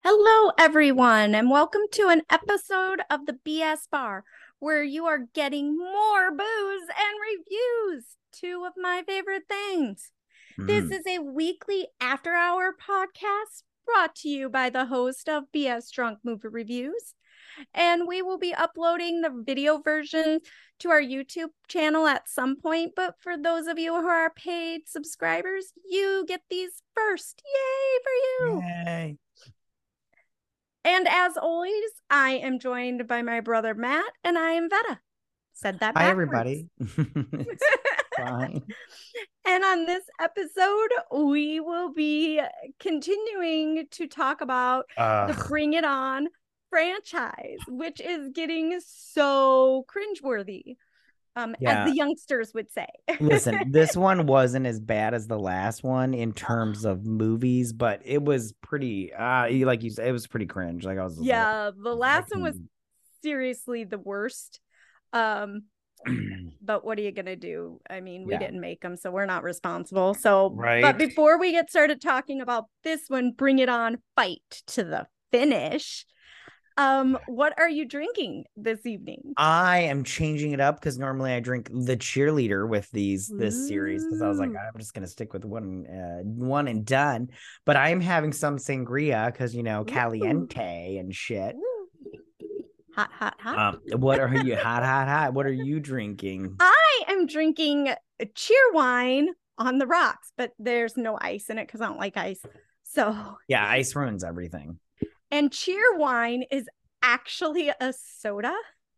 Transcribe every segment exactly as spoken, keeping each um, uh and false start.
Hello, everyone, and welcome to an episode of the B S Bar, where you are getting more booze and reviews, two of my favorite things. This Mm. is a weekly after hour podcast brought to you by the host of B S Drunk Movie Reviews. And we will be uploading the video version to our YouTube channel at some point. But for those of you who are paid subscribers, you get these first. Yay for you! Yay. And as always, I am joined by my brother Matt, and I am Veta. Said that Hi, backwards. everybody. It's fine. And on this episode, we will be continuing to talk about Ugh. the Bring It On franchise, which is getting so cringeworthy, um, Yeah. as the youngsters would say. Listen, this one wasn't as bad as the last one in terms of movies, but it was pretty, uh, like you said, it was pretty cringe. Like I was, Yeah, the last one was can- seriously the worst. Um, but what are you gonna do? I mean, we Yeah. didn't make them, so we're not responsible. So, Right. But before we get started talking about this one, Bring It On, fight to the finish. Um, what are you drinking this evening? I am changing it up because normally I drink the cheerleader with these this series because I was like, Ooh. I'm just gonna stick with one, uh, one and done. But I am having some sangria because you know Ooh. caliente and shit. Ooh. Hot, hot, hot. Um, what are you hot, hot, hot? What are you drinking? I am drinking cheer wine on the rocks, but there's no ice in it because I don't like ice. So Yeah, ice ruins everything. And cheer wine is actually a soda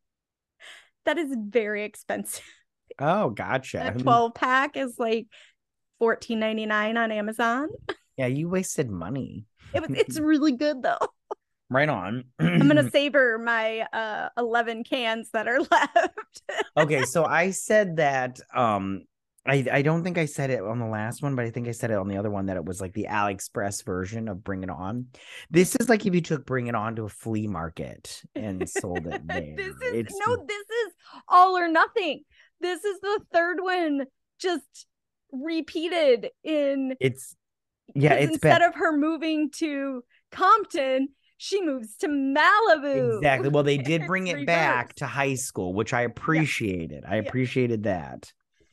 that is very expensive. Oh, gotcha. A twelve pack is like fourteen ninety-nine on Amazon. Yeah, you wasted money. It was it's really good though. Right on. I'm gonna savor my uh eleven cans that are left. Okay, so I said that um I, I don't think I said it on the last one, but I think I said it on the other one that it was like the AliExpress version of Bring It On. This is like if you took Bring It On to a flea market and sold it there. This is it's, no, this is all or nothing. This is the third one just repeated in it's yeah, it's instead been, of her moving to Compton, she moves to Malibu. exactly. Well, they did bring it reversed. back to high school, which I appreciated. I Yeah. appreciated that.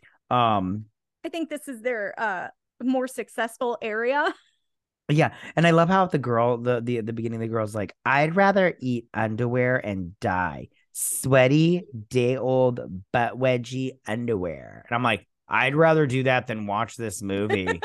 Um, I think this is their uh more successful area. Yeah, and I love how the girl, the the at the beginning, the girl's like, "I'd rather eat underwear and die, sweaty, day old, butt wedgie underwear." And I'm like, I'd rather do that than watch this movie.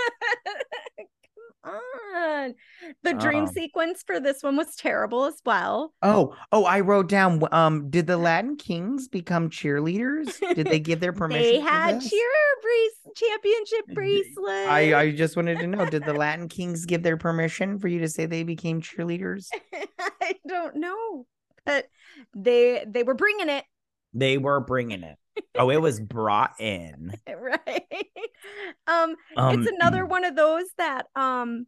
Come on. The dream Oh. sequence for this one was terrible as well. Oh, oh, I wrote down. Um, did the Latin Kings become cheerleaders? Did they give their permission? They for had this? cheer brace championship bracelets. I I just wanted to know, did the Latin Kings give their permission for you to say they became cheerleaders? I don't know, but they they were bringing it. They were bringing it. Oh, it was brought in. Right. Um, Um, it's another one of those that um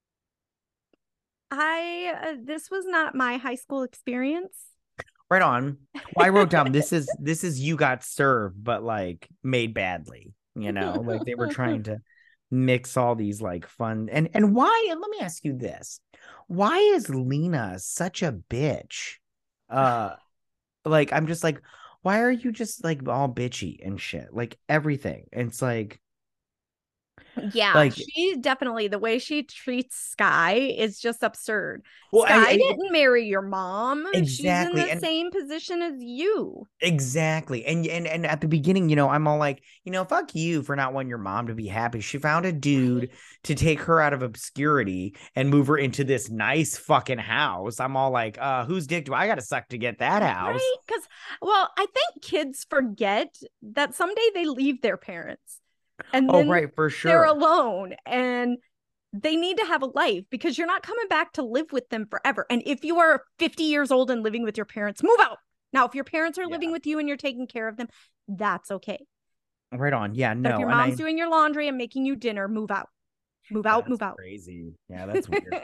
I uh, this was not my high school experience. Right on. Well, I wrote down this is this is You Got Served, but like made badly. You know, like they were trying to mix all these like fun and and why? And let me ask you this: why is Lena such a bitch? Uh, like I'm just like, why are you just like all bitchy and shit? Like everything. And it's like, Yeah, like she definitely the way she treats Sky is just absurd. well, Sky I, I, didn't marry your mom. She's in exactly, the and same position as you. exactly. And and and at the beginning, you know, I'm all like, you know, fuck you for not wanting your mom to be happy. She found a dude to take her out of obscurity and move her into this nice fucking house. I'm all like, uh, whose dick do I gotta suck to get that house? Right? Because, well, I think kids forget that someday they leave their parents. And Oh, then right, for they're sure. alone and they need to have a life because you're not coming back to live with them forever. And if you are fifty years old and living with your parents, move out. Now, if your parents are Yeah. living with you and you're taking care of them, that's okay. Right on. Yeah, But no. if your and mom's I, doing your laundry and making you dinner, move out. Move out, that's move out. crazy. Yeah, that's weird.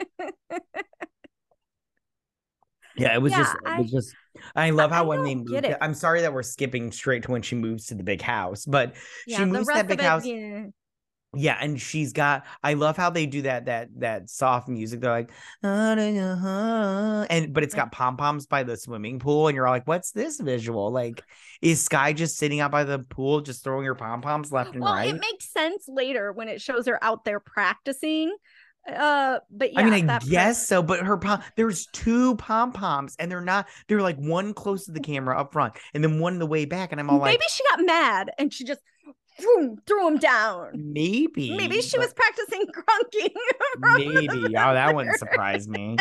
Yeah, it was Yeah, just, it I- was just. I love I how when don't they get moved. it. I'm sorry that we're skipping straight to when she moves to the big house, but Yeah, she the moves to rest that of big it, house. yeah. Yeah, and she's got, I love how they do that that that soft music. They're like, and but it's got pom-poms by the swimming pool, and you're all like, what's this visual? Like, is Sky just sitting out by the pool, just throwing her pom-poms left and Well, right? it makes sense later when it shows her out there practicing. Uh, but yeah, I mean, I that guess part. so, but her pom there's two pom-poms, and they're not, they're like one close to the camera up front, and then one in the way back, and I'm all Maybe like, she got mad and she just threw, threw him down. Maybe maybe, she was but practicing grunking from maybe. the Oh, that wouldn't mirror. surprise me.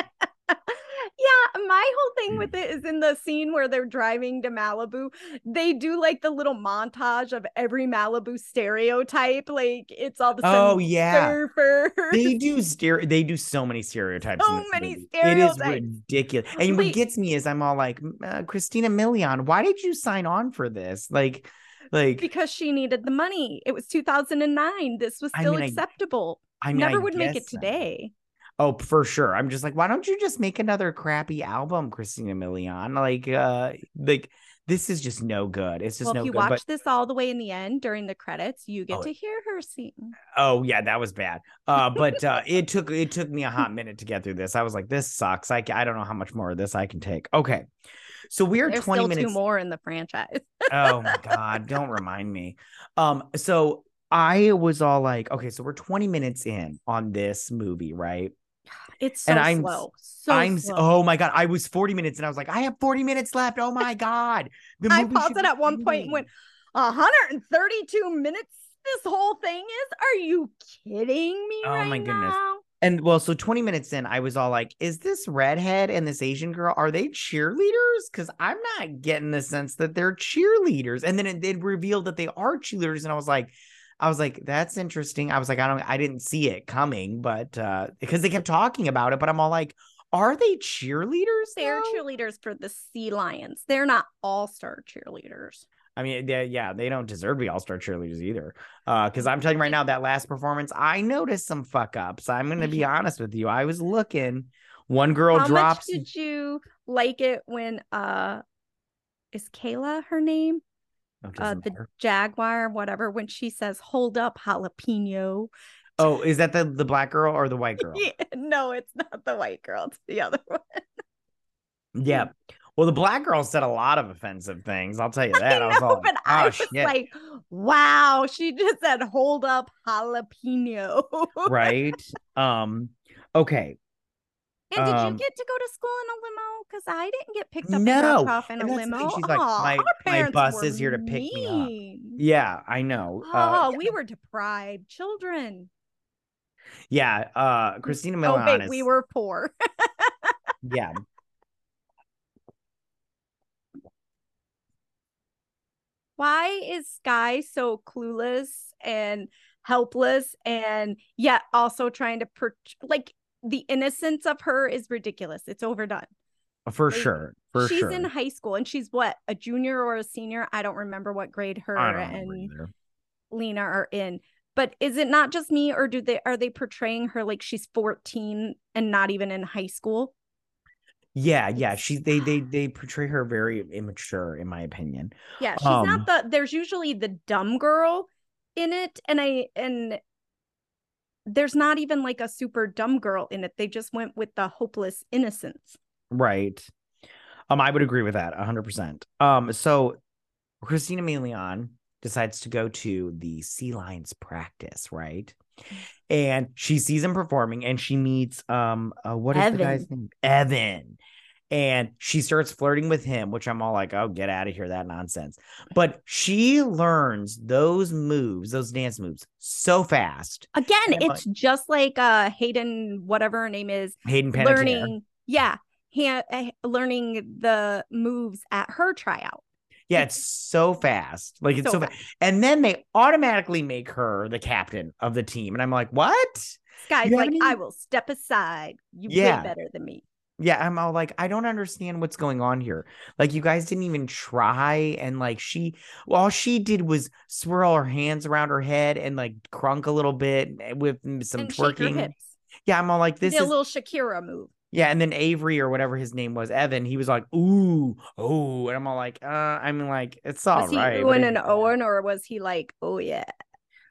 Yeah, my whole thing with it is in the scene where they're driving to Malibu, they do like the little montage of every Malibu stereotype. Like it's all of a Oh sudden yeah. surfers, They do stereo. They do so many stereotypes in so this many movie. It is stereotypes. ridiculous. And what Like gets me is I'm all like, uh, Christina Milian, why did you sign on for this? Like, like because she needed the money. It was two thousand nine. This was I still mean, I, acceptable. I mean, I Never would make it guess so. today. Oh, for sure. I'm just like, why don't you just make another crappy album, Christina Milian? Like, uh, like this is just no good. It's just Well, if no you good. But watch this all the way in the end during the credits, you get oh, to hear her sing. oh yeah, that was bad. Uh, but uh, it took it took me a hot minute to get through this. I was like, this sucks. I I don't know how much more of this I can take. Okay, so we are There's twenty still two minutes. more in the franchise. Oh my God, don't remind me. Um, so I was all like, okay, so we're twenty minutes in on this movie, right? It's And so I'm slow. So I'm slow. oh my God, I was forty minutes and I was like, I have forty minutes left. Oh my God. The I movie paused should it be at one point and ending. went, one hundred thirty-two minutes this whole thing is? Are you kidding me Oh my right goodness. now? And well, so twenty minutes in, I was all like, is this redhead and this Asian girl, are they cheerleaders? Because I'm not getting the sense that they're cheerleaders. And then it did reveal that they are cheerleaders. And I was like, I was like, that's interesting. I was like, I don't, I didn't see it coming, but uh, because they kept talking about it, but I'm all like, are they cheerleaders? They're Though? cheerleaders for the Sea Lions. They're not all-star cheerleaders. I mean, they, yeah, they don't deserve to be all-star cheerleaders either. Uh, because I'm telling you right now, that last performance, I noticed some fuck ups. I'm gonna be honest with you. I was looking. One girl How drops. much did you like it when uh is Kayla her name? Oh, Uh the matter. Jaguar, whatever, when she says, hold up, jalapeno. Oh, is that the the black girl or the white girl? Yeah, no, it's not the white girl, it's the other one. Yeah. Well, the black girl said a lot of offensive things. I'll tell you that. I I was know, all but like, I oh was shit. like, wow, she just said, hold up, jalapeno. Right. Um, okay. And did you Um, get to go to school in a limo? Because I didn't get picked up and dropped no. off in And a that's the thing. limo. She's like, Oh, my our my parents bus were is here to pick me up. mean. Yeah, I know. Uh Oh, we were deprived children. yeah, uh Christina Oh, Milian wait, we is were poor. yeah. Why is Sky so clueless and helpless and yet also trying to per- like the innocence of her is ridiculous. It's overdone. For Like, sure. For she's sure. in high school and she's what, a junior or a senior? I don't remember what grade her I don't remember and either. Lena are in. But is it not just me, or do they are they portraying her like she's fourteen and not even in high school? Yeah, yeah. She they they they portray her very immature, in my opinion. Yeah, she's Um, not the there's usually the dumb girl in it, and I and there's not even like a super dumb girl in it. They just went with the hopeless innocence. right. Um, I would agree with that one hundred percent. Um, so Christina Milian decides to go to the Sea Lions practice, right? And she sees him performing and she meets um uh, what is Evan. the guy's name? Evan. And she starts flirting with him, which I'm all like, oh, get out of here, that nonsense. But she learns those moves, those dance moves, so fast. Again, And it's like, just like uh Hayden, whatever her name is, Hayden Panettiere. learning, yeah, ha- learning the moves at her tryout. Yeah, it's so fast. Like it's so, So fast. fast. And then they automatically make her the captain of the team. And I'm like, what? Sky's You like, haven't I even- will step aside. You Yeah. way better than me. Yeah, I'm all like, I don't understand what's going on here. Like, you guys didn't even try. And like, she, well, all she did was swirl her hands around her head and like crunk a little bit with some And shake her twerking. hips. Yeah, I'm all like, this Did a is little Shakira move. yeah. And then Avery or whatever his name was, Evan, he was like, ooh, oh, and I'm all like, uh, I mean, like, it's all Was he right. oohing but and it- Owen, or was he like, oh yeah?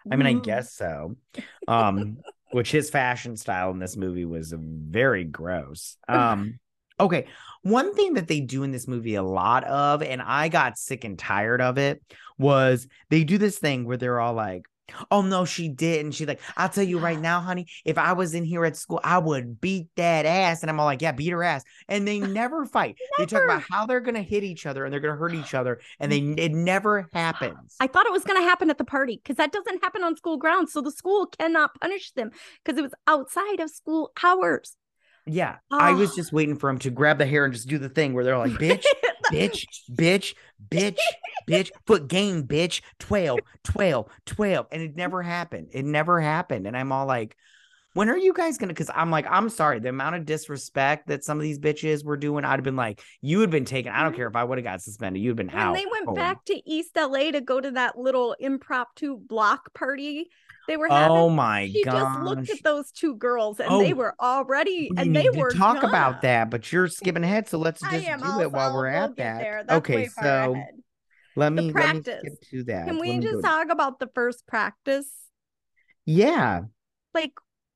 I mean, I guess so. Um, which his fashion style in this movie was very gross. Um, okay. One thing that they do in this movie a lot of, and I got sick and tired of it, was they do this thing where they're all like, oh no, she didn't. She's like, I'll tell you right now, honey, if I was in here at school, I would beat that ass. And I'm all like, yeah, beat her ass. And they never fight. Never. They talk about how they're gonna hit each other and they're gonna hurt each other, and they it never happens. I thought it was gonna happen at the party because that doesn't happen on school grounds. So the school cannot punish them because it was outside of school hours. Yeah, oh. I was just waiting for him to grab the hair and just do the thing where they're like, bitch, bitch, bitch, bitch, bitch, foot game, bitch, twelve, twelve, twelve. And it never happened. It never happened. And I'm all like, when are you guys going to, because I'm like, I'm sorry, the amount of disrespect that some of these bitches were doing, I'd have been like, you had been taken. I don't care if I would have got suspended. You'd been when out. When they went home. back to East L A to go to that little impromptu block party they were having. Oh my she gosh. just looked at those two girls and oh, they were already we and they were talk done. about that, but you're skipping ahead, so let's just do it while we're at that. Okay, so ahead. let me the practice. let me skip to that. Can we let just talk about the first practice? Yeah. Like,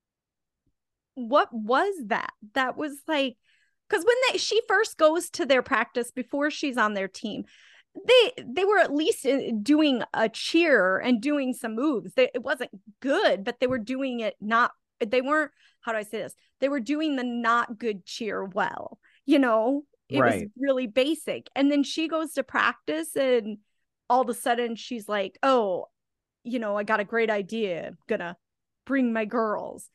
what was that? That was like, because when they she first goes to their practice before she's on their team, they they were at least doing a cheer and doing some moves. They, it wasn't good, but they were doing it not, they weren't, how do I say this? They were doing the not good cheer well, you know, it right. was really basic. And then she goes to practice and all of a sudden she's like, oh, you know, I got a great idea. I'm gonna bring my girls.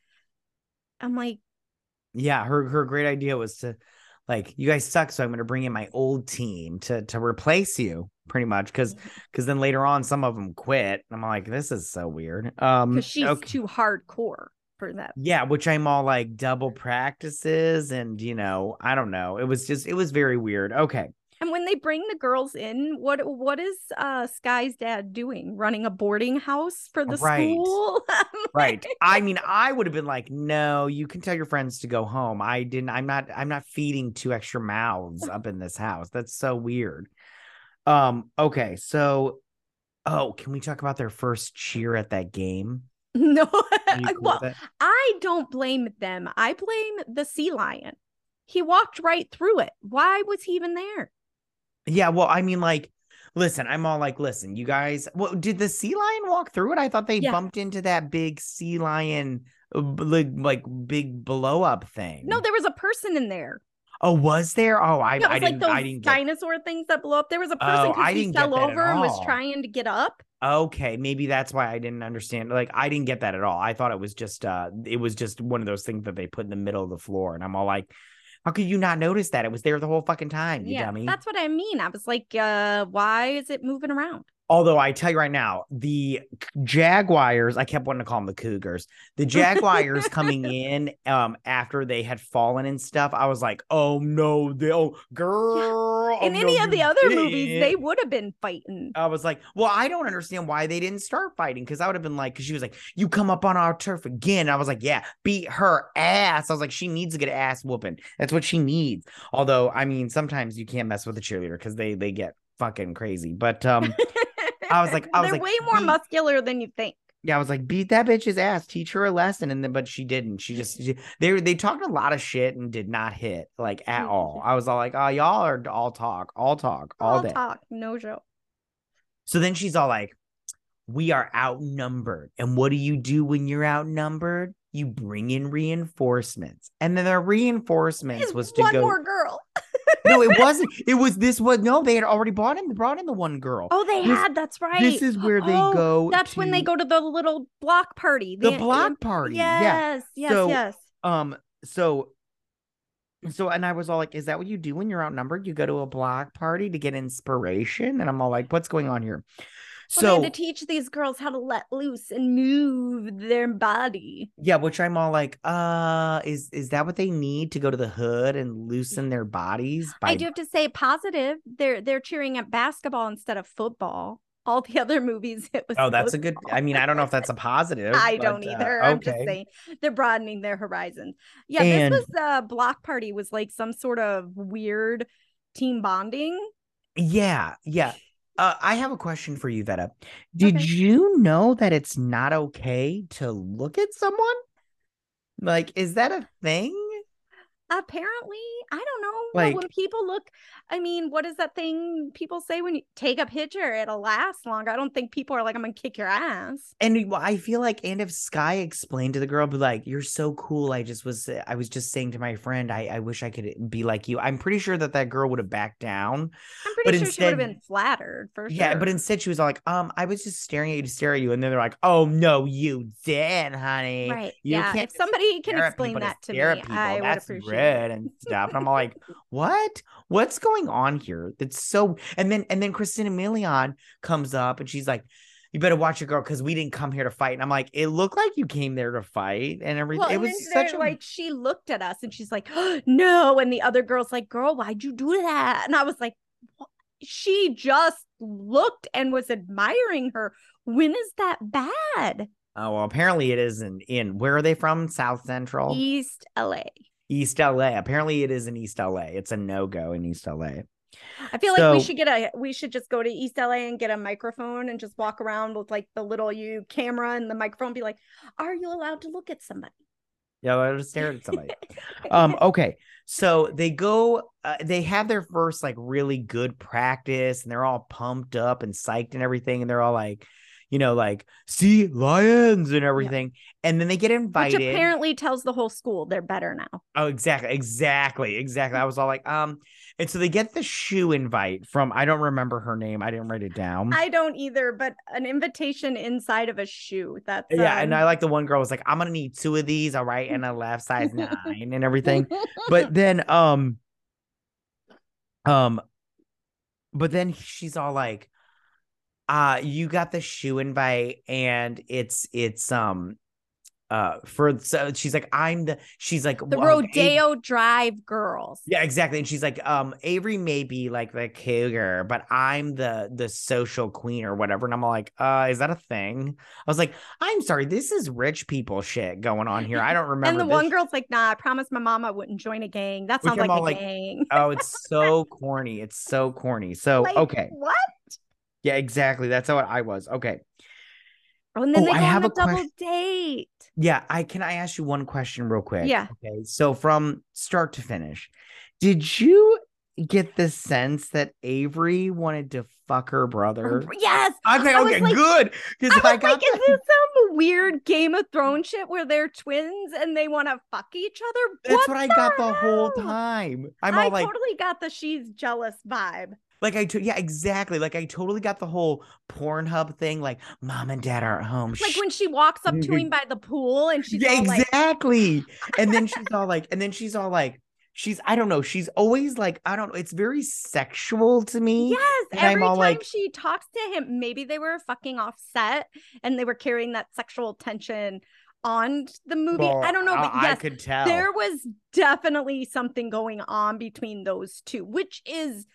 I'm like, yeah, her her great idea was to, like, you guys suck, so I'm going to bring in my old team to to replace you, pretty much, because because then later on some of them quit. I'm like, this is so weird. Um, because she's okay. too hardcore for that. Yeah, which I'm all like double practices, and you know, I don't know. It was just it was very weird. Okay. And when they bring the girls in, what what is uh, Sky's dad doing? Running a boarding house for the right. school? Right. I mean, I would have been like, no, you can tell your friends to go home. I didn't. I'm not. I'm not feeding two extra mouths up in this house. That's so weird. Um. Okay. So, oh, can we talk about their first cheer at that game? No. Well, I don't blame them. I blame the sea lion. He walked right through it. Why was he even there? Yeah, well, I mean, like, listen, I'm all like, listen, you guys, well, did the sea lion walk through it? I thought they yeah. bumped into that big sea lion, like, like big blow up thing. No, there was a person in there. Oh, was there? Oh, I, yeah, it was I like didn't, those I didn't get... dinosaur things that blow up. There was a person because oh, he fell over and was trying to get up. Okay, maybe that's why I didn't understand. Like, I didn't get that at all. I thought it was just, uh, it was just one of those things that they put in the middle of the floor, and I'm all like, how could you not notice that? It was there the whole fucking time, you yeah, dummy. That's what I mean. I was like, uh, why is it moving around? Although I tell you right now, the Jaguars, I kept wanting to call them the Cougars, the Jaguars coming in um after they had fallen and stuff, I was like, oh no, they, oh girl. Yeah. In oh, any no, of the other didn't. movies, they would have been fighting. I was like, well, I don't understand why they didn't start fighting, because I would have been like, because she was like, you come up on our turf again. And I was like, yeah, beat her ass. I was like, she needs to get ass whooping. That's what she needs. Although, I mean, sometimes you can't mess with a cheerleader because they they get fucking crazy. But um I was like, I was They're like, way more beat, muscular than you think. Yeah, I was like, beat that bitch's ass, teach her a lesson, and then, but she didn't. She just she, they they talked a lot of shit and did not hit like at all. I was all like, oh, y'all are all talk, all talk, all, all day, talk, no joke. So then she's all like, we are outnumbered, and what do you do when you're outnumbered? You bring in reinforcements, and then the reinforcements was to one go. One more girl. No, it wasn't. It was this was no. They had already brought in brought in the one girl. Oh, they this, had. That's right. This is where they oh, go. That's to, when they go to the little block party. The they, block it, party. Yes. Yeah. Yes. So, yes. Um. So. So and I was all like, "Is that what you do when you're outnumbered? You go to a block party to get inspiration?" And I'm all like, "What's going on here?" So well, they had to teach these girls how to let loose and move their body. Yeah, which I'm all like, uh, is is that what they need to go to the hood and loosen their bodies? By... I do have to say positive. They're they're cheering at basketball instead of football. All the other movies, it was. Oh, that's football. a good. I mean, I don't know if that's a positive. I but, don't either. Uh, okay. I'm just saying they're broadening their horizons. Yeah, and... this was a uh, block party was like some sort of weird team bonding. Yeah, yeah. Uh, I have a question for you, Veta. Did Okay. you know that it's not okay to look at someone? Like, is that a thing? Apparently, I don't know, but when Like, people look, I mean, what is that thing people say when you take a picture, it'll last longer. I don't think people are like, I'm gonna kick your ass. and I feel like, and if Sky explained to the girl, be like, "You're so cool. I just was, I was just saying to my friend, I, I wish I could be like you." I'm pretty sure that that girl would have backed down, I'm pretty but sure she would have instead, been flattered for yeah, but sure. instead she was all like, "Um, I was just staring at you to stare at you," and then they're like, "Oh no, you did, honey. Right. You Yeah. can't If just somebody can stare at explain people to that to stare me, at people. I would That's appreciate it. rude and stuff." And I'm all like, "What? What's going on here? That's so." And then and then Christina Milian comes up and she's like, "You better watch your girl because we didn't come here to fight." And I'm like, "It looked like you came there to fight and everything." Well, It and then was such they're a like, she looked at us and she's like, oh, no. And the other girl's like, girl, why'd you do that? And I was like, what? She just looked and was admiring her. When is that bad? oh well, apparently it isn't in where are they from? South Central? East L A. East L A. Apparently it is in East L A. It's a no-go in East L A. I feel like we So should get a we should just go to East L A and get a microphone and just walk around with like the little you camera and the microphone and be like, are you allowed to look at somebody? yeah, let us stare at somebody. Um, okay. So they go, uh, they have their first like really good practice and they're all pumped up and psyched and everything. And they're all like, you know, like, see lions and Yeah. everything. And then they get Which invited. apparently tells the whole school they're better now. Oh, exactly. Exactly. Exactly. I was all like, um, and so they get the shoe invite from, I don't remember her name. I didn't write it down. I don't either, but an invitation inside of a shoe. That's Yeah, um and I like the one girl was like, I'm gonna need two of these, all right, and a left size nine and everything. But then um um but then she's all like, uh, you got the shoe invite, and it's it's um uh for so she's like, I'm the she's like the um, A- Rodeo Drive girls. yeah, exactly. And she's like, um, Avery may be like the cougar, but I'm the the social queen or whatever. And I'm like, uh, is that a thing? I was like, I'm sorry, this is rich people shit going on here. I don't And remember the this. one girl's like, nah, I promised my mom I wouldn't join a gang. That Which sounds I'm like all a like, gang. oh, it's so corny. It's so corny. So Like, okay. what? Yeah, exactly. That's how I was. Okay. Oh, and then Oh, they I go on have the a double question. date. Yeah, I can I ask you one question real quick? Yeah. Okay. So from start to finish, did you get the sense that Avery wanted to fuck her brother? Yes. Okay, I was okay, like, good. Because I I, was got like, is that. this some weird Game of Thrones shit where they're twins and they want to fuck each other? That's What what I the got the whole hell? time. I'm I all like, totally got the she's jealous vibe. like I, to- yeah, exactly. Like I totally got the whole Pornhub thing. Like mom and dad are at home. Like Shh. when she walks up to him by the pool and she's Yeah, all like, exactly. And then she's all like, and then she's all like, she's, I don't know, she's always like, I don't know, it's very sexual to me. yes, And I'm every all time like, she talks to him, maybe they were fucking off set and they were carrying that sexual tension on the movie. well, I don't know, but I, I yes, could tell. there was definitely something going on between those two, which is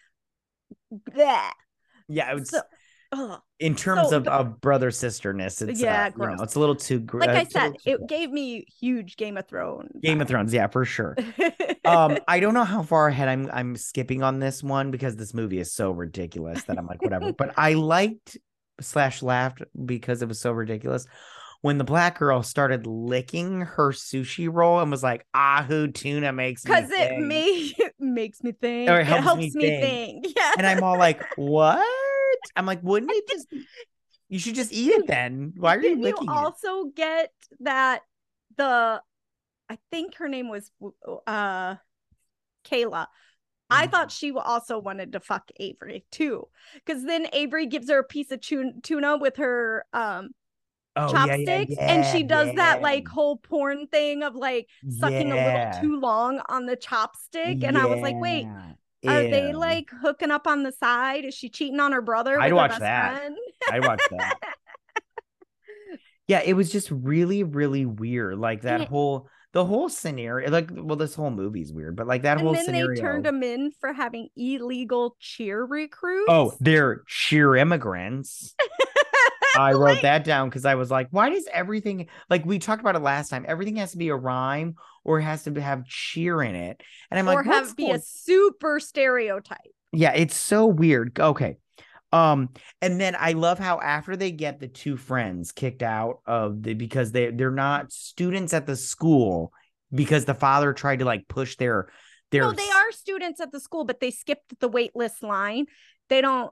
that. Yeah, it's So, ugh. in terms So of, the- of brother sisterness, it's yeah, uh, you gross. know, it's a little too gr- Like uh, I it's a little said, too it gross. gave me huge Game of Thrones. Game of vibes. Thrones, yeah, for sure. Um, I don't know how far ahead I'm I'm skipping on this one because this movie is so ridiculous that I'm like, whatever. But I liked slash laughed because it was so ridiculous when the black girl started licking her sushi roll and was like, Ahu tuna makes me Because it think. may it makes me think. Or It helps, me, think. think. Yeah. And I'm all like, what? I'm like, wouldn't it just you should just eat it then? Why are you Didn't you licking it? also get that the I think her name was uh Kayla. I Mhm. thought she also wanted to fuck Avery too. Because then Avery gives her a piece of tuna with her um Oh, yeah, yeah, chopsticks yeah, and she does that yeah. like whole porn thing of like sucking a little Yeah. too long on the chopstick. And I was like, wait, Yeah. are they Ew. like hooking up on the side? Is she cheating on her brother I'd with her watch best that. friend? I watched that. Yeah, it was just really, really weird. Like that And, it, whole the whole scenario, like well, this whole movie's weird, but like that and whole then they scenario. turned him in for having illegal cheer recruits. Oh, they're sheer immigrants. I wrote like, that down because I was like, why does everything, like we talked about it last time, everything has to be a rhyme or it has to have cheer in it. And I'm or like, have be going? a super stereotype. Yeah, it's so weird. Okay. Um, and then I love how after they get the two friends kicked out of the because they they're not students at the school because the father tried to like push their their No, they are students at the school, but they skipped the wait list line. They don't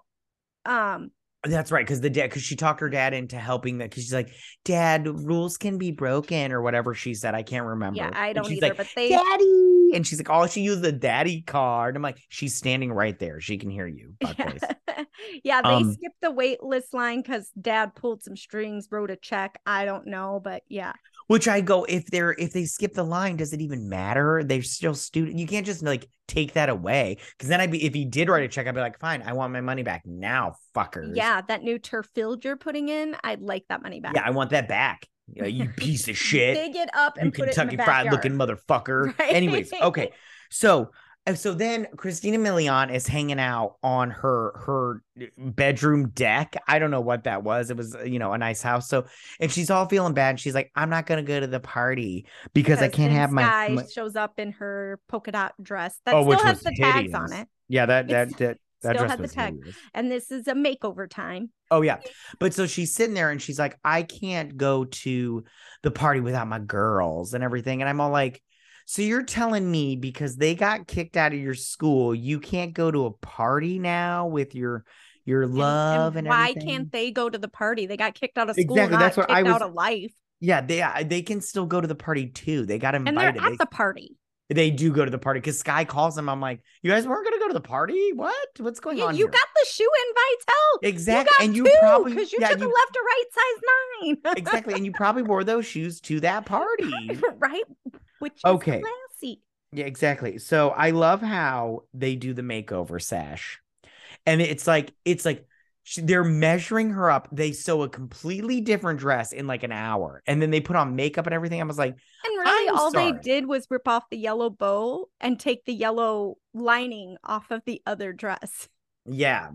um That's right, because the dad, because she talked her dad into helping that, because she's like, Dad, rules can be broken or whatever she said. I can't remember. Yeah, I And don't she's either, like, but they Daddy, and she's like, oh, she used the daddy card. I'm like, she's standing right there. She can hear you. yeah. Face. yeah, they Um, skipped the wait list line because dad pulled some strings, wrote a check. I don't know, but yeah. which I go, if they're if they skip the line, does it even matter? They're still student. You can't just like take that away. Because then I'd be if he did write a check, I'd be like, fine, I want my money back now, fuckers. Yeah, that new turf field you're putting in, I'd like that money back. Yeah, I want that back. You, know, you piece of shit. Dig it up and you put Kentucky it in the Fried looking motherfucker. Right? Anyways, okay. So so then Christina Milian is hanging out on her her bedroom deck. I don't know what that was. It was, you know, a nice house. So and she's all feeling bad. And she's like, I'm not gonna go to the party because, because I can't have my, my shows up in her polka dot dress that oh, still which has was the hideous. tags on it. Yeah, that that that, that still dress had the was tag. hideous. And this is a makeover time. Oh yeah. But so she's sitting there and she's like, I can't go to the party without my girls and everything. And I'm all like, so you're telling me because they got kicked out of your school, you can't go to a party now with your your love and, and, and why everything? can't they go to the party? They got kicked out of school. Exactly. That's what I was out of life. Yeah, they they can still go to the party too. They got invited. And they're at they, the party. They do go to the party because Sky calls them. I'm like, you guys weren't gonna go to the party? What? What's going yeah, on? You here? got the shoe invites out. Exactly. You and you two, probably because you yeah, took you, a left or right size nine. Exactly. And you probably wore those shoes to that party. Right? Which is okay. classy. Yeah, exactly. So I love how they do the makeover sash. And it's like, it's like she, they're measuring her up. They sew a completely different dress in like an hour. And then they put on makeup and everything. I was like, and really I'm all sorry. they did was rip off the yellow bow and take the yellow lining off of the other dress. Yeah.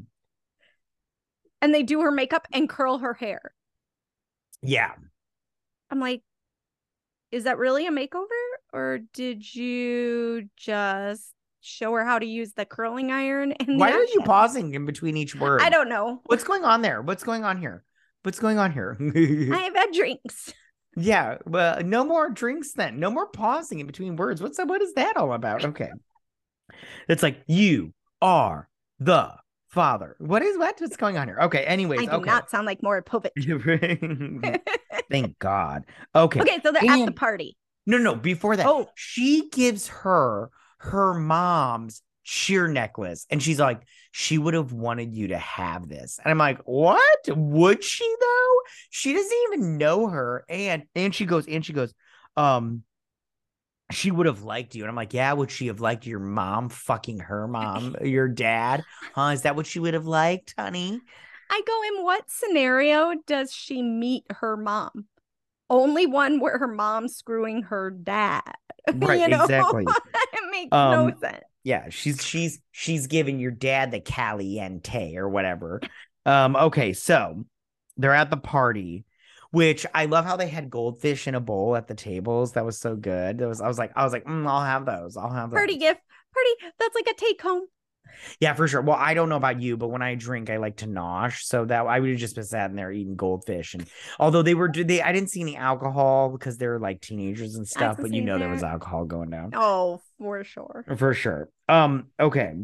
And they do her makeup and curl her hair. Yeah. I'm like, is that really a makeover? Or did you just show her how to use the curling iron? And why are you pausing in between each word? I don't know. What's going on there? What's going on here? What's going on here? I have had drinks. Yeah, well, no more drinks then. No more pausing in between words. What's that? What is that all about? Okay. It's like, you are the father. What is what? What's going on here? Okay, anyways. I do okay. not sound like Maury Povich. Thank God. Okay. Okay, so they're and, at the party. No, no, before that, oh. she gives her her mom's sheer necklace. And she's like, she would have wanted you to have this. And I'm like, what? Would she though? She doesn't even know her. And and she goes, and she goes, um, she would have liked you. And I'm like, yeah, would she have liked your mom fucking her mom, your dad? Huh? Is that what she would have liked, honey? I go, in what scenario does she meet her mom? Only one where her mom's screwing her dad. Right, you know? exactly. It makes um, no sense. Yeah, she's she's she's giving your dad the caliente or whatever. Um, okay, so they're at the party, which I love how they had goldfish in a bowl at the tables. That was so good. That was I was like, I was like, mm, I'll have those. I'll have those. Party gift. Party. That's like a take home. Yeah, for sure. Well, I don't know about you, but when I drink, I like to nosh. So that I would have just been sitting there eating goldfish. And although they were, they I didn't see any alcohol because they're like teenagers and stuff, but you know there was alcohol going down. Oh, for sure. For sure. Um, okay.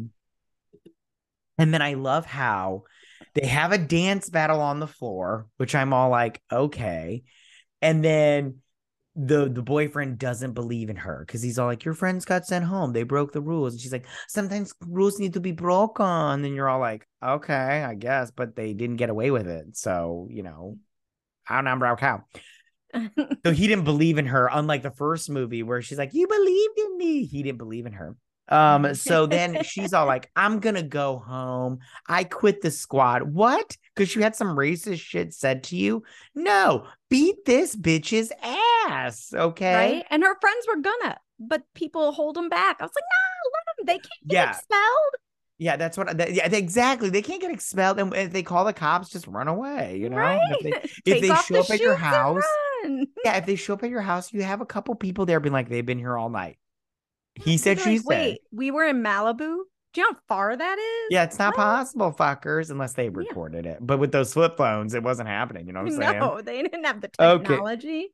And then I love how they have a dance battle on the floor, which I'm all like, okay. And then the the boyfriend doesn't believe in her because he's all like, your friends got sent home, they broke the rules. And she's like, sometimes rules need to be broken. And you're all like, okay, I guess, but they didn't get away with it, so you know, I don't know about how. So he didn't believe in her, unlike the first movie where she's like, you believed in me. He didn't believe in her. Um, so then she's all like, I'm gonna go home. I quit the squad. What? Because you had some racist shit said to you? No, beat this bitch's ass. Okay. Right. And her friends were gonna, but people hold them back. I was like, no, let them. They can't get yeah. expelled. Yeah, that's what. That, yeah, exactly. They can't get expelled, and if they call the cops, just run away. You know, right? if they, if they show the up at your house, yeah, if they show up at your house, you have a couple people there being like, they've been here all night. He said, like, she wait, said. We were in Malibu Do you know how far that is? Yeah, it's not What? possible, fuckers, unless they Yeah. recorded it. But with those flip phones, it wasn't happening. You know what I'm saying? No, they didn't have the Okay. technology.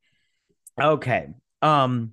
Okay. Um,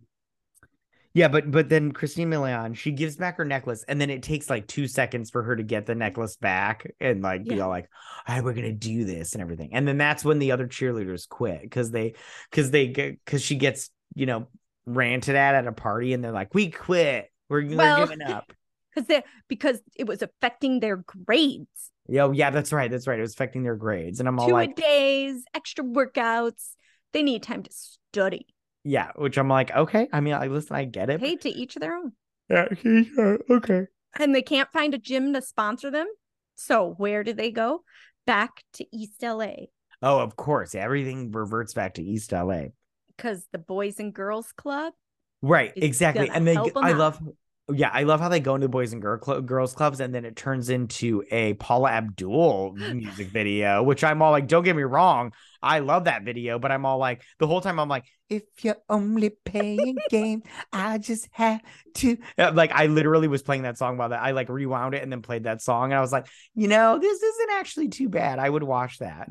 yeah, but but then Christine Milian, she gives back her necklace, and then it takes like two seconds for her to get the necklace back and like be Yeah. all like, all right, we're gonna do this and everything. And then that's when the other cheerleaders quit because they because they get because she gets, you know, ranted at at a party, and they're like, we quit. We're, we're Well, giving up. because they because it was affecting their grades. Yo, yeah, that's right. That's right. It was affecting their grades. And I'm all Two a like, days, extra workouts. They need time to study. yeah, which I'm like, okay. I mean, I listen, I get it. Hey, to each their own. Yeah, yeah, okay. And they can't find a gym to sponsor them. So where do they go? Back to East L A. Oh, of course. Everything reverts back to East L A. Because the Boys and Girls Club. Right, exactly. And they, I out. love, yeah, I love how they go into Boys and Girl Cl- Girls Clubs, and then it turns into a Paula Abdul music video, which I'm all like, don't get me wrong, I love that video, but I'm all like, the whole time I'm like, if you're only playing game, I just have to, like, I literally was playing that song while that I like rewound it and then played that song, and I was like, you know, this isn't actually too bad. I would watch that.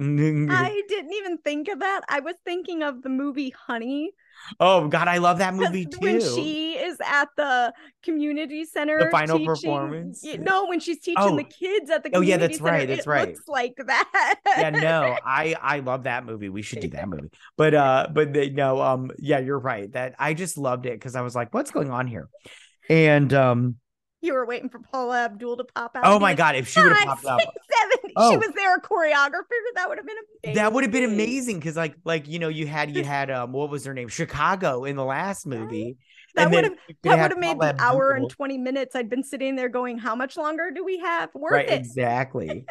I didn't even think of that. I was thinking of the movie Honey. Oh God, I love that movie too. When she is at the community center, the final teaching, performance. No, when she's teaching oh. the kids at the community oh yeah, that's center, right. That's it right. looks like that. yeah, no, I I love that movie. We should do that movie. But uh, but they, no, um, yeah, you're right. That I just loved it because I was like, what's going on here? And um, you were waiting for Paula Abdul to pop out. Oh my God, if she would have popped up. Seven. Oh. She was their choreographer. That would have been amazing. That would have been amazing because like like you know you had you had um what was her name, Chicago, in the last movie. That would have that would have made the hour and twenty minutes. I'd been sitting there going, how much longer do we have? Worth right, it. Exactly.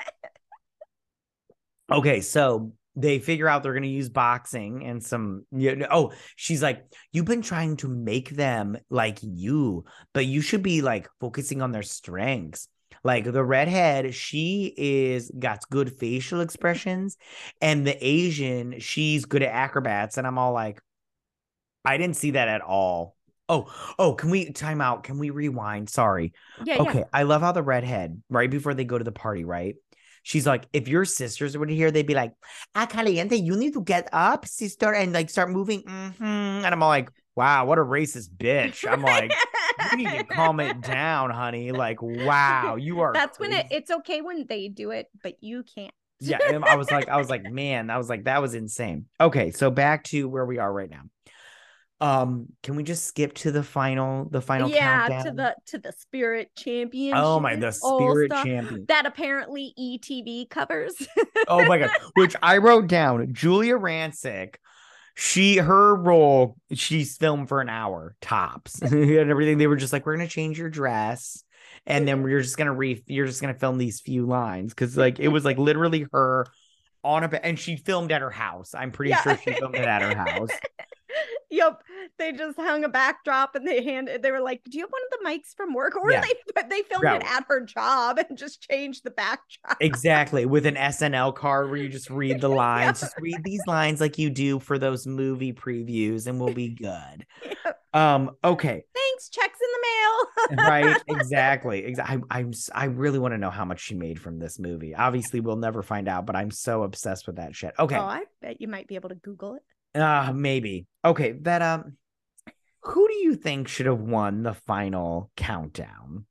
Okay, so they figure out they're going to use boxing and some, you know, oh, she's like, you've been trying to make them like you, but you should be like focusing on their strengths. Like the redhead, she is got good facial expressions, and the Asian, she's good at acrobats. And I'm all like, I didn't see that at all. Oh, oh, can we time out? Can we rewind? Sorry. Yeah. Okay. Yeah. I love how the redhead, right before they go to the party, right? She's like, if your sisters were here, they'd be like, ah, Caliente, you need to get up, sister, and like start moving. Mm-hmm. And I'm all like, wow, what a racist bitch. I'm like, you need to calm it down, honey. Like, wow, you are. That's crazy. when it, it's okay when they do it, but you can't. Yeah. And I was like, I was like, man, I was like, that was insane. Okay. So back to where we are right now. Um, can we just skip to the final, the final yeah, countdown? to the to the Spirit Championship. Oh my, the Spirit Champion that apparently E T V covers. Oh my God, which I wrote down. Julia Rancic, she her role, she's filmed for an hour tops and everything. They were just like, we're gonna change your dress, and then we're just gonna re, you're just gonna film these few lines because like it was like literally her on a, and she filmed at her house. I'm pretty yeah. sure she filmed it at her house. Yep, they just hung a backdrop and they handed. They were like, "Do you have one of the mics from work?" Or yeah. they they filmed yeah. it at her job and just changed the backdrop. Exactly, with an S N L card where you just read the lines. yeah. Just read these lines like you do for those movie previews, and we'll be good. Yep. Um. Okay. Thanks. Checks in the mail. Right. Exactly. Exactly. I, I'm. I really want to know how much she made from this movie. Obviously, we'll never find out. But I'm so obsessed with that shit. Okay. Oh, I bet you might be able to Google it. Uh, maybe. Okay, that um who do you think should have won the final countdown?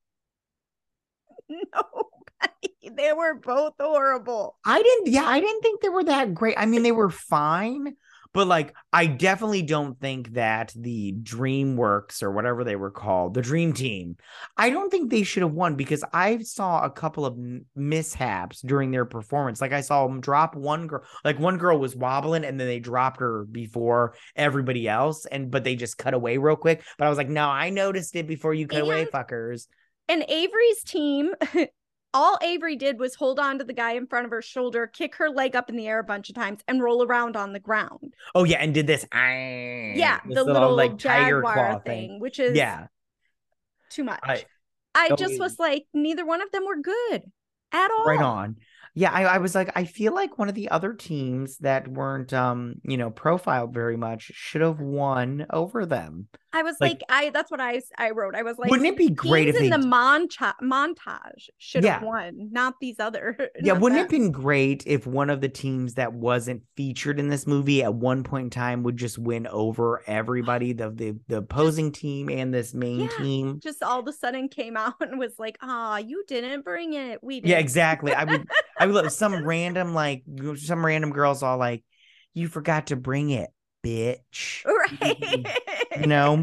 Nobody. They were both horrible. I didn't yeah, I didn't think they were that great. I mean, they were fine, but like I definitely don't think that the DreamWorks or whatever they were called, the Dream Team, I don't think they should have won because I saw a couple of mishaps during their performance. Like I saw them drop one girl, like one girl was wobbling and then they dropped her before everybody else, and but they just cut away real quick. But I was like, no, I noticed it before you cut and, away, fuckers. And Avery's team, all Avery did was hold on to the guy in front of her shoulder, kick her leg up in the air a bunch of times, and roll around on the ground. Oh yeah, and did this. Yeah, this the little, little like tiger claw thing, thing, which is yeah too much. I, I oh, just was like, neither one of them were good at all. Right on. Yeah, I, I was like, I feel like one of the other teams that weren't, um, you know, profiled very much should have won over them. I was Like, like, I that's what I I wrote. I was like, wouldn't it be great teams if in they, the monta- montage should have yeah, won, not these other, yeah, not wouldn't it have them. been great if one of the teams that wasn't featured in this movie at one point in time would just win over everybody, the the, the Just opposing team and this main yeah, team? just all of a sudden came out and was like, ah, you didn't bring it, we Yeah, did. exactly. I would, I would love some random, like, some random girls all like, you forgot to bring it, bitch. Right. You know,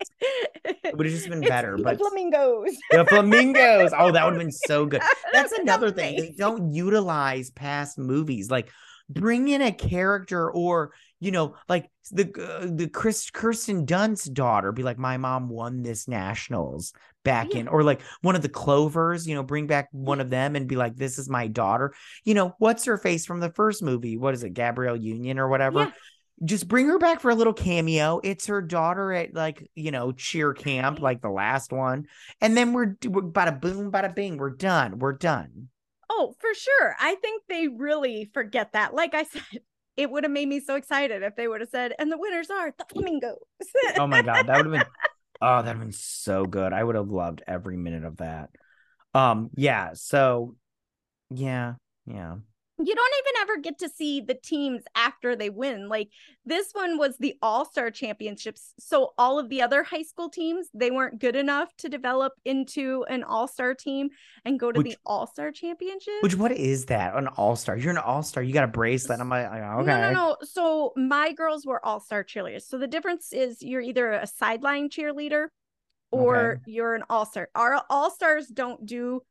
it would have just been It's better. the But flamingos. the flamingos, oh, that would have been so good. That That's would another have been thing. They amazing. don't utilize past movies. Like, bring in a character, or you know, like the uh, the Chris Kirsten Dunst's daughter, be like, my mom won this nationals back Yeah. in, or like one of the Clovers, you know, bring back one of them and be like, this is my daughter. You know, what's her face from the first movie? What is it, Gabrielle Union or whatever? Yeah. Just bring her back for a little cameo. It's her daughter at, like, you know, cheer camp, like the last one. And then we're, we're bada boom, bada bing. We're done. We're done. Oh, for sure. I think they really forget that. Like I said, it would have made me so excited if they would have said, and the winners are the flamingos. Oh my God. That would have been, oh, that would have been so good. I would have loved every minute of that. Um, yeah. So yeah, yeah. You don't even ever get to see the teams after they win. Like this one was the all-star championships. So all of the other high school teams, they weren't good enough to develop into an all-star team and go to Which, the all-star championship. which, what is that? An all-star. You're an all-star. You got a bracelet. I'm like, okay. No, no, no. So my girls were all-star cheerleaders. So the difference is you're either a sideline cheerleader or Okay. you're an all-star. Our all-stars don't do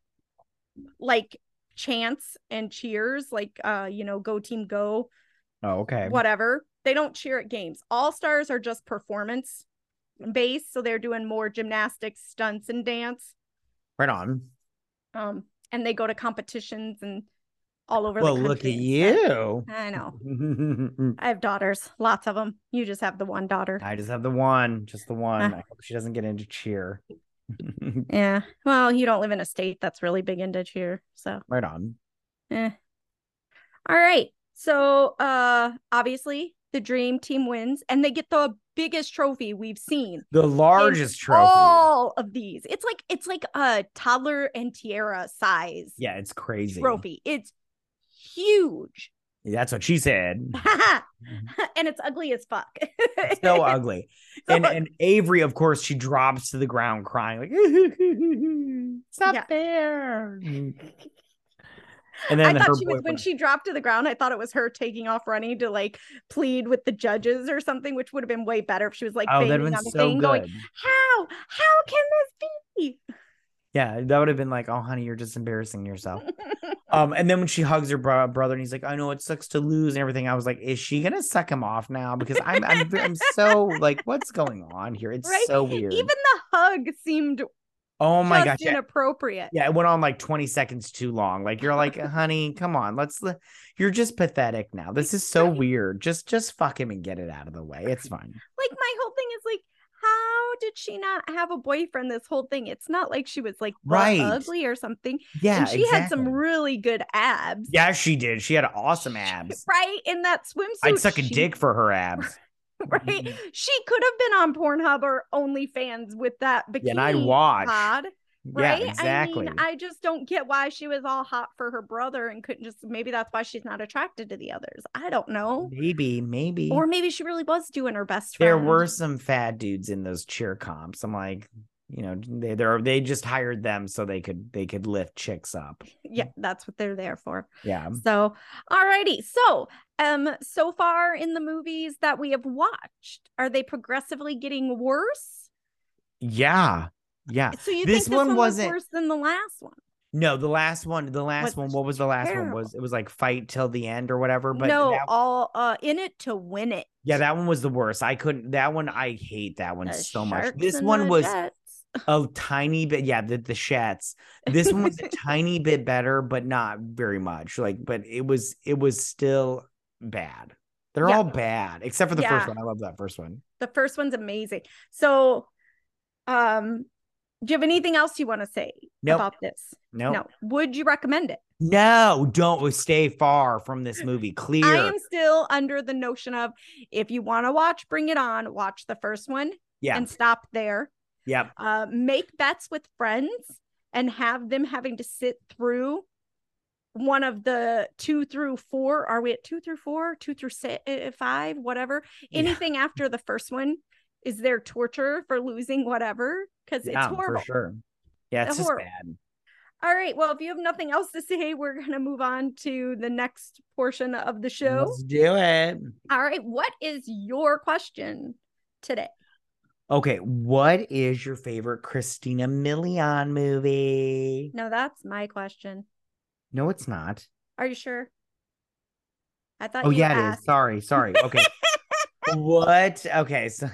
like chants and cheers, like uh, you know, go team go, Oh, okay. whatever. They don't cheer at games. All-stars are just performance based, so they're doing more gymnastics, stunts, and dance. Right on. Um, and they go to competitions and all over Well, the look at country. you. I know. I have daughters, lots of them. You just have the one daughter. I just have the one, just the one. Uh, I hope she doesn't get into cheer. yeah. Well, you don't live in a state that's really big into cheer, so. Right on. Eh. All right. So, uh, obviously, the dream team wins, and they get the biggest trophy we've seen. The largest trophy. All of these. It's like it's like a toddler and tiara size. Yeah, it's crazy. Trophy. It's huge. That's what she said. And it's ugly as fuck. It's so ugly. So and ugly. and Avery, of course, she drops to the ground crying, like, it's not Yeah. fair. And then I thought her she was, when boyfriend, she dropped to the ground, I thought it was her taking off running to like plead with the judges or something, which would have been way better if she was like oh, that'd banging been on the so thing, going, good. how? How can this be? Yeah, that would have been like, oh, honey, you're just embarrassing yourself. Um, and then when she hugs her bro- brother and he's like, I know it sucks to lose and everything, I was like, is she gonna suck him off now? Because I'm I'm I'm so like, what's going on here? It's Right? so weird. Even the hug seemed oh my gosh, just yeah. inappropriate. Yeah, it went on like twenty seconds too long. Like, you're like, honey, come on, let's. You're just pathetic now. This is so Right. weird. Just just fuck him and get it out of the way. It's fine. Like my whole thing is like, how did she not have a boyfriend this whole thing? It's not like she was like butt Right. ugly or something. Yeah, And she exactly. had some really good abs. Yeah, she did. She had awesome abs. Right? In that swimsuit. I'd suck a she, dick for her abs. Right? She could have been on Pornhub or OnlyFans with that bikini. Yeah, and I'd watch. pod. Right? Yeah, exactly. I mean, I just don't get why she was all hot for her brother and couldn't just, maybe that's why she's not attracted to the others. I don't know. Maybe, maybe. Or maybe she really was doing her best friend. There were some fat dudes in those cheer comps. I'm like, you know, they they're they just hired them so they could they could lift chicks up. Yeah, that's what they're there for. Yeah. So, alrighty. So, um, so far in the movies that we have watched, are they progressively getting worse? Yeah. Yeah. So you This think this one one wasn't- was worse than the last one? No, the last one, the last Was one, what was the last terrible. one? Was it was like fight till the end or whatever? But no, that, all uh in it to win it. yeah, that one was the worst. I couldn't. That one, I hate that one The so much. Sharks This and one the was Jets. a tiny bit. Yeah, the the Shats. This one was a tiny bit better, but not very much. Like, but it was it was still bad. They're Yeah. all bad except for the Yeah. first one. I love that first one. The first one's amazing. So, um, Do you have anything else you want to say Nope. about this? Nope. No. Would you recommend it? No, don't stay far from this movie. Clear. I am still under the notion of if you want to watch Bring It On, watch the first one Yeah. and stop there. Yep. Uh, make bets with friends and have them having to sit through one of the two through four. Are we at two through four, two through six, five, whatever? Anything yeah. after the first one is their torture for losing whatever, because yeah, it's horrible. For sure. Yeah, it's, it's just horrible. Bad. All right. Well, if you have nothing else to say, we're going to move on to the next portion of the show. Let's do it. All right. What is your question today? Okay. What is your favorite Christina Milian movie? No, that's my question. No, it's not. Are you sure? I thought Oh, you yeah, asked. It is. Sorry. Sorry. Okay. What? Okay. So,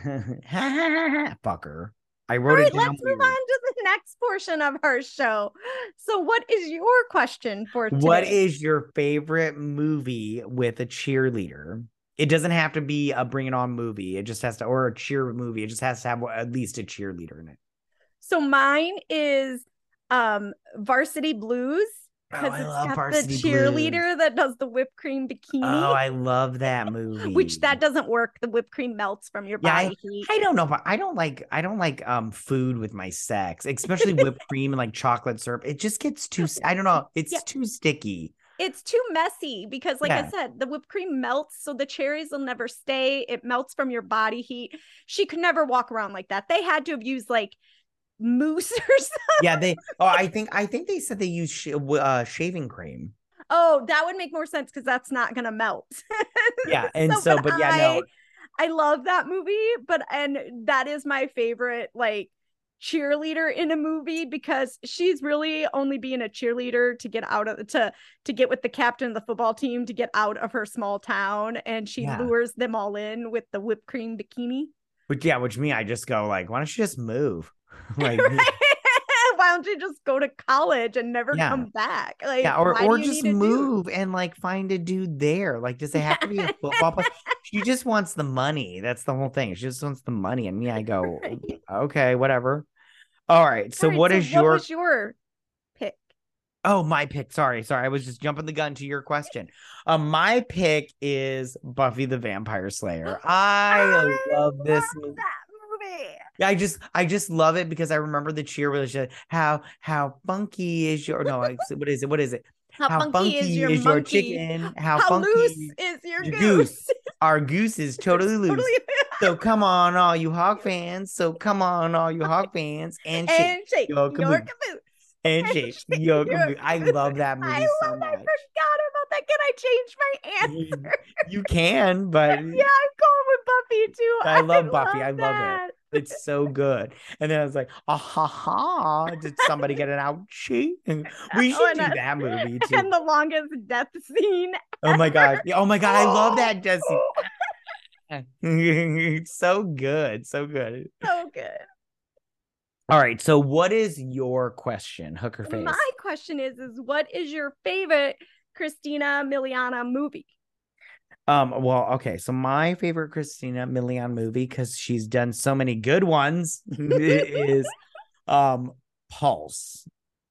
fucker. I wrote right, it down. Let's move on to the next portion of our show. So, what is your question for today? What is your favorite movie with a cheerleader? It doesn't have to be a Bring It On movie. It just has to, or a cheer movie. It just has to have at least a cheerleader in it. So mine is um, Varsity Blues. Because oh, it's got Varsity the cheerleader Blues. That does the whipped cream bikini. Oh, I love that movie. Which that doesn't work. The whipped cream melts from your yeah, body I, heat. I don't know, but I don't like I don't like um food with my sex, especially whipped cream and like chocolate syrup. It just gets too. I don't know. It's yeah. too sticky. It's too messy because, like yeah. I said, the whipped cream melts, so the cherries will never stay. It melts from your body heat. She could never walk around like that. They had to have used like mousse or something. Yeah, they. Oh, I think I think they said they use sh- uh, shaving cream. Oh, that would make more sense because that's not gonna melt. Yeah, and so, so but, but yeah, I, no. I love that movie, but and that is my favorite like cheerleader in a movie because she's really only being a cheerleader to get out of to to get with the captain of the football team to get out of her small town, and she yeah. lures them all in with the whipped cream bikini. Which yeah, which me, I just go like, why don't you just move? Like, right? Why don't you just go to college and never yeah. come back? Like, yeah, or or just move and like find a dude there. Like, does it have to be a football player? She just wants the money. That's the whole thing. She just wants the money. And me, I go, right. okay, whatever. All right. So, All right, what so is what your was your pick? Oh, my pick. Sorry, sorry. I was just jumping the gun to your question. Um, my pick is Buffy the Vampire Slayer. I, I love this love movie. That movie. Yeah, I just I just love it because I remember the cheer where she said, how how funky is your no, I, what is it? What is it? How, how funky, funky is, your, is your chicken? How, how funky loose is your, your goose? goose? Our goose is totally loose. Totally... so come on, all you Hawk fans. So come on, all you Hawk fans, and shake, and shake your caboose. And shake your caboose. I love that movie I so love much. I forgot about that. Can I change my answer? You, you can, but yeah, I'm going with Buffy too. I love I Buffy. Love I love that. it. It's so good. And then I was like, ah ha ha. Did somebody get an ouchie? And we should oh, do a, that movie too. And the longest death scene. Oh my god. Oh my god. I love that death scene. It's so good. So good. So good. All right. So what is your question, Hooker Face? My question is, is what is your favorite Christina Milian movie? Um, well, okay, so my favorite Christina Milian movie, because she's done so many good ones, is um Pulse.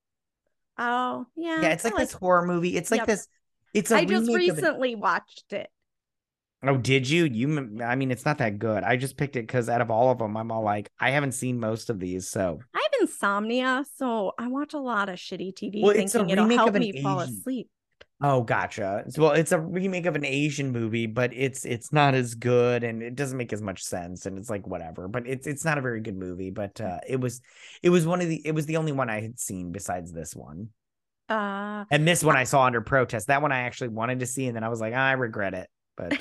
Oh, yeah. Yeah, it's like, like this horror movie. It's like yep. this, it's a I just recently an... watched it. Oh, did you? You I mean, it's not that good. I just picked it because out of all of them, I'm all like, I haven't seen most of these, so I have insomnia, so I watch a lot of shitty T V well, thinking it'll help me Asian... fall asleep. Oh, gotcha. Well, it's a remake of an Asian movie, but it's it's not as good and it doesn't make as much sense. And it's like whatever, but it's it's not a very good movie. But uh, it was it was one of the it was the only one I had seen besides this one. Uh, and this one I saw under protest. That one I actually wanted to see, and then I was like, I regret it. But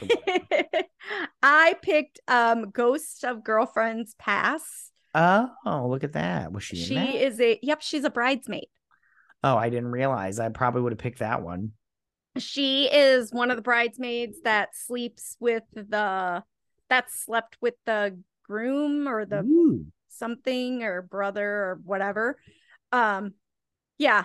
I picked um Ghosts of Girlfriends Past. Oh, look at that. Was she? She in that? is a yep. She's a bridesmaid. Oh, I didn't realize. I probably would have picked that one. She is one of the bridesmaids that sleeps with the that slept with the groom or the Ooh. something or brother or whatever. Um, yeah.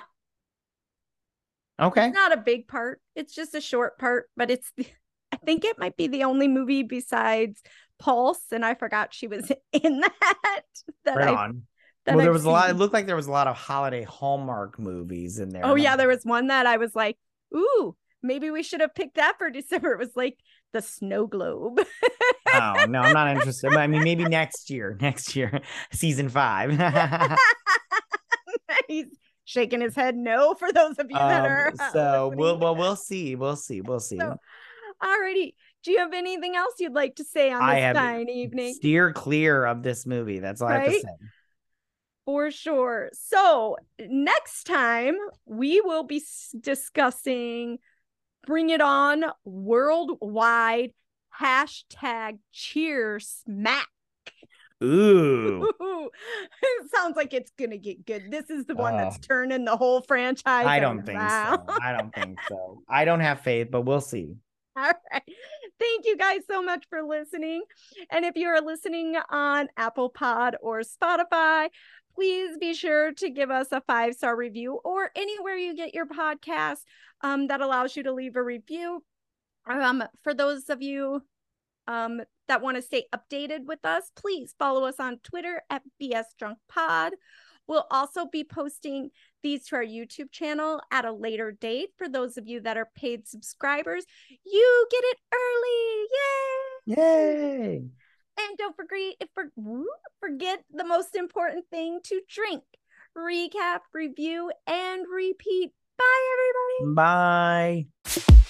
Okay. It's not a big part. It's just a short part, but it's I think it might be the only movie besides Pulse, and I forgot she was in that that right I on. that well, there I've was a lot. It seen. looked like there was a lot of holiday Hallmark movies in there. Oh and yeah, I'm- there was one that I was like, ooh, maybe we should have picked that for December. It was like the Snow Globe. Oh no, I'm not interested. I mean, maybe next year. Next year, season five. He's shaking his head no for those of you that are um. uh, So listening. we'll well we'll see. We'll see. We'll see. So, alrighty. Do you have anything else you'd like to say on I this have fine evening? steer clear of this movie. That's all I have to Right? say. For sure. So next time we will be s- discussing Bring It On worldwide hashtag cheer smack. Ooh. It sounds like it's gonna get good. This is the one Oh. that's turning the whole franchise I don't think around. so. I don't think so. I don't have faith, but we'll see. All right. Thank you guys so much for listening. And if you are listening on Apple Pod or Spotify, please be sure to give us a five-star review or anywhere you get your podcast um, that allows you to leave a review. Um, for those of you um, that want to stay updated with us, please follow us on Twitter at B S Drunk Pod. We'll also be posting these to our YouTube channel at a later date. For those of you that are paid subscribers, you get it early. Yay! Yay! And don't forget, for, forget the most important thing to drink, recap, review, and repeat. Bye, everybody. Bye.